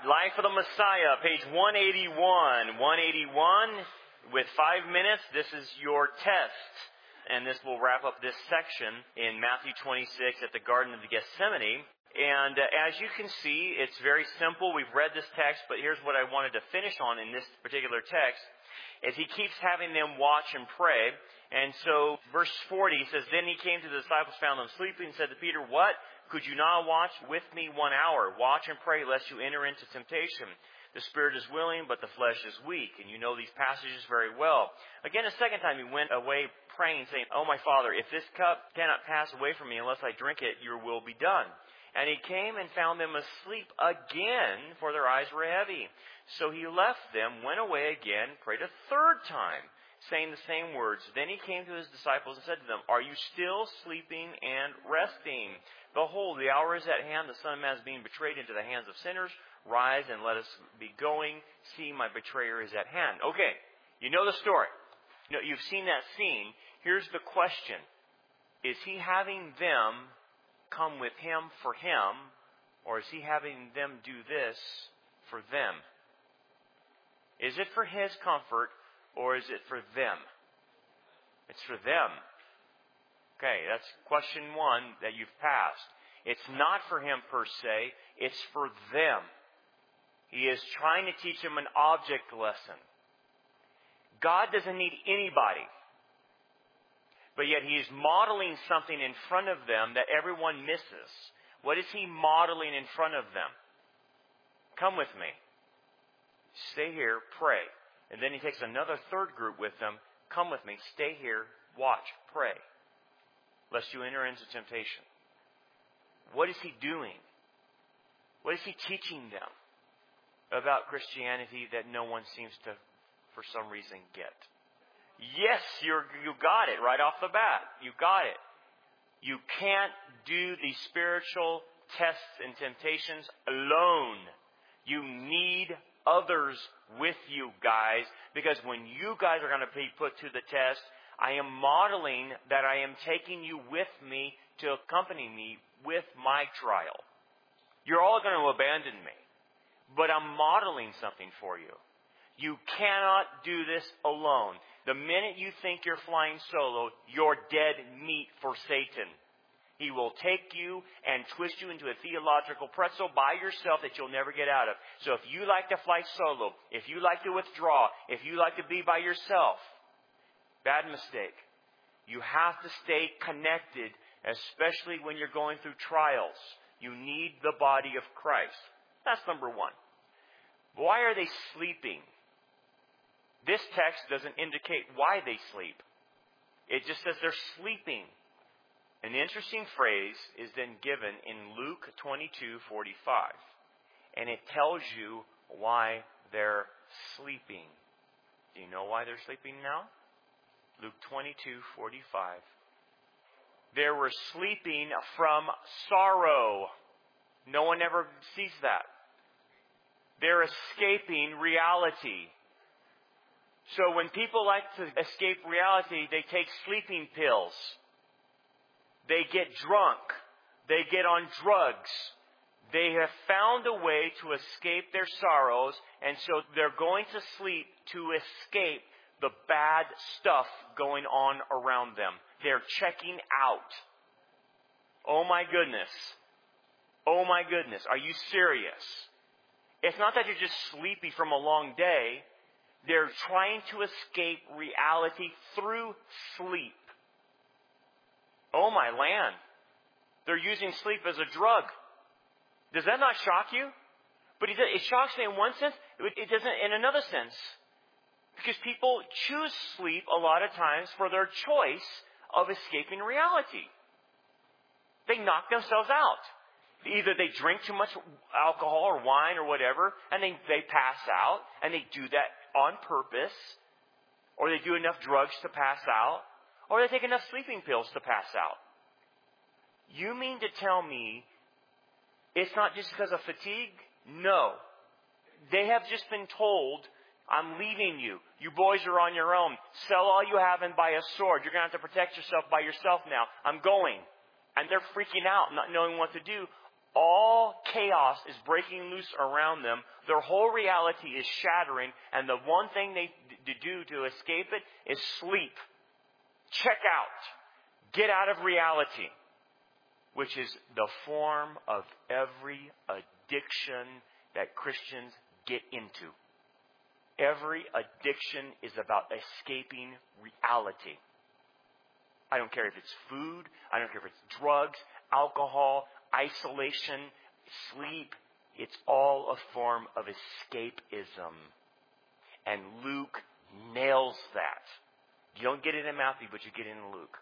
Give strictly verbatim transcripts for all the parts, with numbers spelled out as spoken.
Life of the Messiah, page one eighty-one. one eighty-one, with five minutes, this is your test. And this will wrap up this section in Matthew twenty-six at the Garden of Gethsemane. And uh, as you can see, it's very simple. We've read this text, but here's what I wanted to finish on in this particular text. Is he keeps having them watch and pray. And so, verse forty says, Then he came to the disciples, found them sleeping, and said to Peter, What? Could you not watch with me one hour? Watch and pray, lest you enter into temptation. The spirit is willing, but the flesh is weak. And you know these passages very well. Again, a second time he went away praying, saying, Oh, my Father, if this cup cannot pass away from me unless I drink it, your will be done. And he came and found them asleep again, for their eyes were heavy. So he left them, went away again, prayed a third time, saying the same words. Then he came to his disciples and said to them, Are you still sleeping and resting? Behold, the hour is at hand. The Son of Man is being betrayed into the hands of sinners. Rise and let us be going. See, my betrayer is at hand. Okay, you know the story. You know, you've seen that scene. Here's the question. Is he having them come with him for him, or is he having them do this for them? Is it for his comfort, or is it for them? It's for them. Okay, that's question one that you've passed. It's not for him per se, it's for them. He is trying to teach them an object lesson. God doesn't need anybody. But yet he is modeling something in front of them that everyone misses. What is he modeling in front of them? Come with me. Stay here, pray. And then he takes another third group with them. Come with me, stay here, watch, pray. Lest you enter into temptation. What is he doing? What is he teaching them about Christianity that no one seems to, for some reason, get? Yes, you're, you got it right off the bat. You got it. You can't do these spiritual tests and temptations alone. You need others with you guys, because when you guys are going to be put to the test, I am modeling that I am taking you with me to accompany me with my trial. You're all going to abandon me, but I'm modeling something for you. You cannot do this alone. The minute you think you're flying solo, you're dead meat for Satan. He will take you and twist you into a theological pretzel by yourself that you'll never get out of. So if you like to fly solo, if you like to withdraw, if you like to be by yourself, bad mistake. You have to stay connected, especially when you're going through trials. You need the body of Christ. That's number one. Why are they sleeping? This text doesn't indicate why they sleep. It just says they're sleeping. An interesting phrase is then given in Luke twenty-two forty-five. And it tells you why they're sleeping. Do you know why they're sleeping now? Luke twenty-two forty-five. They were sleeping from sorrow. No one ever sees that. They're escaping reality. So when people like to escape reality, they take sleeping pills. They get drunk. They get on drugs. They have found a way to escape their sorrows, and so they're going to sleep to escape the bad stuff going on around them. They're checking out. Oh my goodness. Oh my goodness. Are you serious? It's not that you're just sleepy from a long day. They're trying to escape reality through sleep. Oh my land. They're using sleep as a drug. Does that not shock you? But it shocks me in one sense. It doesn't in another sense. Because people choose sleep a lot of times for their choice of escaping reality. They knock themselves out. Either they drink too much alcohol or wine or whatever, and they, they pass out, and they do that on purpose, or they do enough drugs to pass out, or they take enough sleeping pills to pass out. You mean to tell me it's not just because of fatigue? No. They have just been told, I'm leaving you. You boys are on your own. Sell all you have and buy a sword. You're going to have to protect yourself by yourself now. I'm going. And they're freaking out, not knowing what to do. All chaos is breaking loose around them. Their whole reality is shattering. And the one thing they d- do to escape it is sleep. Check out. Get out of reality. Which is the form of every addiction that Christians get into. Every addiction is about escaping reality. I don't care if it's food. I don't care if it's drugs, alcohol, isolation, sleep. It's all a form of escapism. And Luke nails that. You don't get it in Matthew, but you get it in Luke.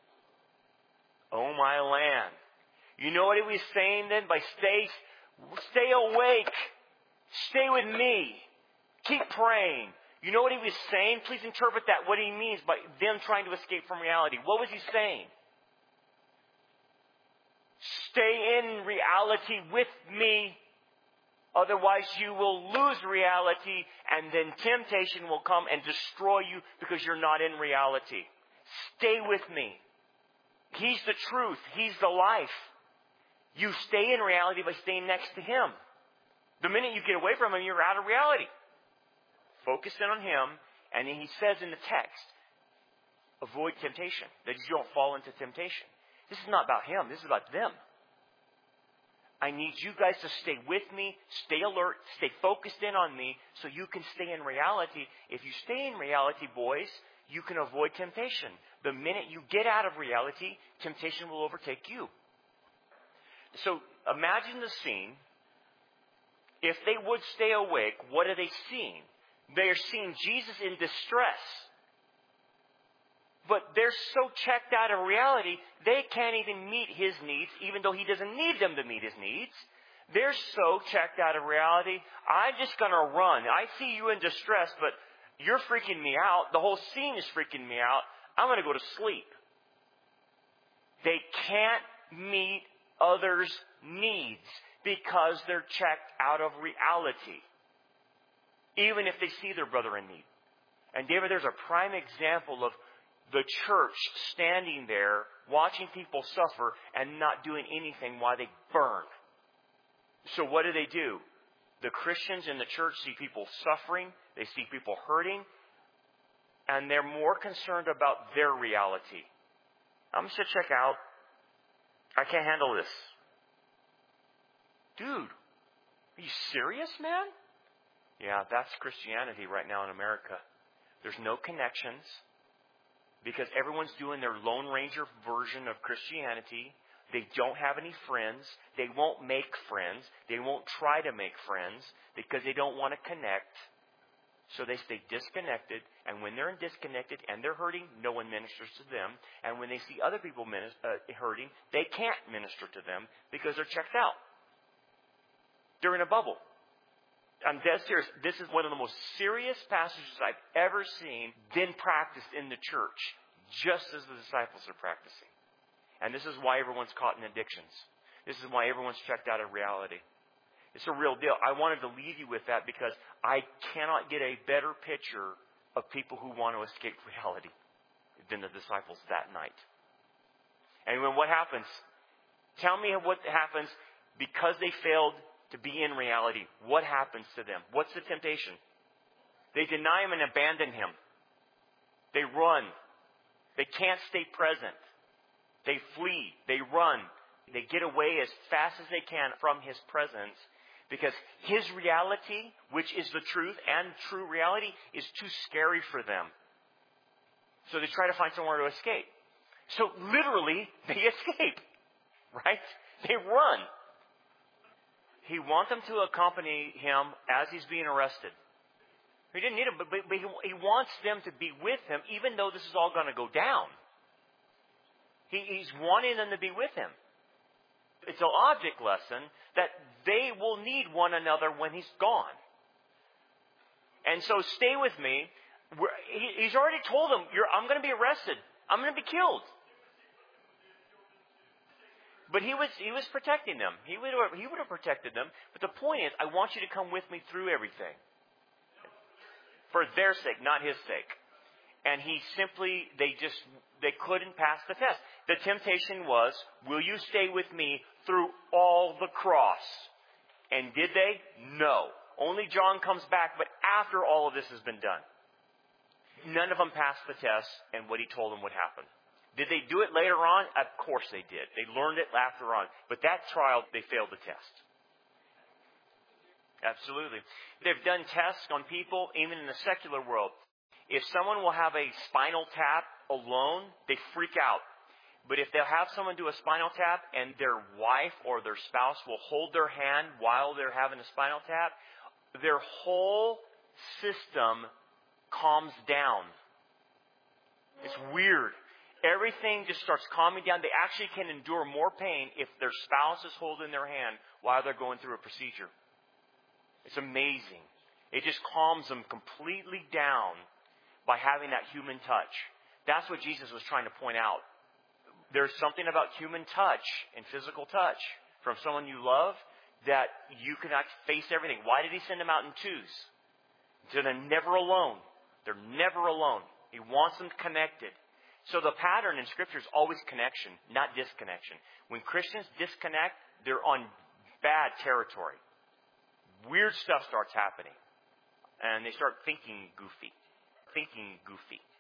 Oh my land. You know what he was saying then? By stay, stay awake. Stay with me. Keep praying. You know what he was saying? Please interpret that, what he means by them trying to escape from reality. What was he saying? Stay in reality with me. Otherwise you will lose reality and then temptation will come and destroy you because you're not in reality. Stay with me. He's the truth. He's the life. You stay in reality by staying next to Him. The minute you get away from Him, you're out of reality. Focus in on Him, and then He says in the text, avoid temptation, that you don't fall into temptation. This is not about Him. This is about them. I need you guys to stay with me, stay alert, stay focused in on me, so you can stay in reality. If you stay in reality, boys, you can avoid temptation. The minute you get out of reality, temptation will overtake you. So imagine the scene. If they would stay awake, what are they seeing? They are seeing Jesus in distress. But they're so checked out of reality, they can't even meet His needs, even though He doesn't need them to meet His needs. They're so checked out of reality, I'm just going to run. I see you in distress, but you're freaking me out. The whole scene is freaking me out. I'm going to go to sleep. They can't meet others' needs because they're checked out of reality. Even if they see their brother in need. And David, there's a prime example of the church standing there, watching people suffer and not doing anything while they burn. So what do they do? The Christians in the church see people suffering, they see people hurting, and they're more concerned about their reality. I'm just going to check out. I can't handle this. Dude, are you serious, man? Yeah, that's Christianity right now in America. There's no connections because everyone's doing their Lone Ranger version of Christianity. They don't have any friends. They won't make friends. They won't try to make friends because they don't want to connect. So they stay disconnected. And when they're disconnected and they're hurting, no one ministers to them. And when they see other people uh, hurting, they can't minister to them because they're checked out. They're in a bubble. I'm dead serious. This is one of the most serious passages I've ever seen been practiced in the church, just as the disciples are practicing. And this is why everyone's caught in addictions. This is why everyone's checked out of reality. It's a real deal. I wanted to leave you with that because I cannot get a better picture of people who want to escape reality than the disciples that night. And when what happens? Tell me what happens because they failed to be in reality. What happens to them? What's the temptation? They deny Him and abandon Him. They run. They can't stay present. They flee. They run. They get away as fast as they can from His presence because His reality, which is the truth and true reality, is too scary for them. So they try to find somewhere to escape. So literally, they escape. Right? They run. He wants them to accompany Him as He's being arrested. He didn't need them, but, but he, he wants them to be with Him even though this is all going to go down. He, he's wanting them to be with Him. It's an object lesson that they will need one another when He's gone. And so stay with me. We're, he, he's already told them, You're, I'm going to be arrested. I'm going to be killed. But he was he was protecting them. He would have, he would have protected them. But the point is, I want you to come with me through everything. For their sake, not His sake. And he simply, they just, they couldn't pass the test. The temptation was, will you stay with me through all the cross? And did they? No. Only John comes back, but after all of this has been done. None of them passed the test and what he told them would happen. Did they do it later on? Of course they did. They learned it after on. But that trial, they failed the test. Absolutely. They've done tests on people, even in the secular world. If someone will have a spinal tap alone, they freak out. But if they'll have someone do a spinal tap and their wife or their spouse will hold their hand while they're having a spinal tap, their whole system calms down. It's weird. Everything just starts calming down. They actually can endure more pain if their spouse is holding their hand while they're going through a procedure. It's amazing. It just calms them completely down by having that human touch. That's what Jesus was trying to point out. There's something about human touch and physical touch from someone you love that you can face everything. Why did he send them out in twos? So they're never alone. They're never alone. He wants them connected. So the pattern in Scripture is always connection, not disconnection. When Christians disconnect, they're on bad territory. Weird stuff starts happening. And they start thinking goofy. Thinking goofy.